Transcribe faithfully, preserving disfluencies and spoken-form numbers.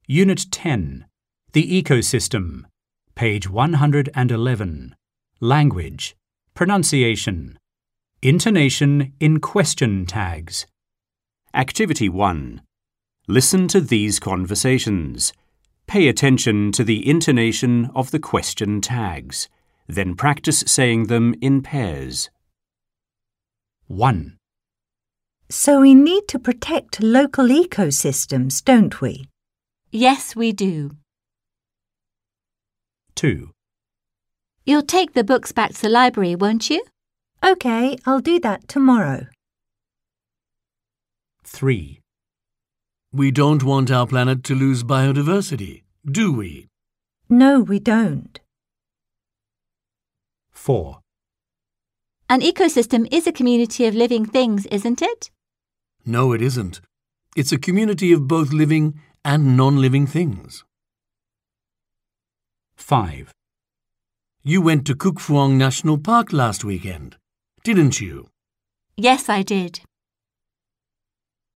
Unit ten. The Ecosystem. Page one hundred eleven. Language. Pronunciation. Intonation in question tags. Activity one. Listen to these conversations. Pay attention to the intonation of the question tags. Then practice saying them in pairs. one. So we need to protect local ecosystems, don't we? Yes, we do. two. You'll take the books back to the library, won't you? OK, I'll do that tomorrow. three. We don't want our planet to lose biodiversity, do we? No, we don't. four. An ecosystem is a community of living things, isn't it? No, it isn't. It's a community of both living and non-living things. five. You went to Kuk Phuong National Park last weekend, didn't you? Yes, I did.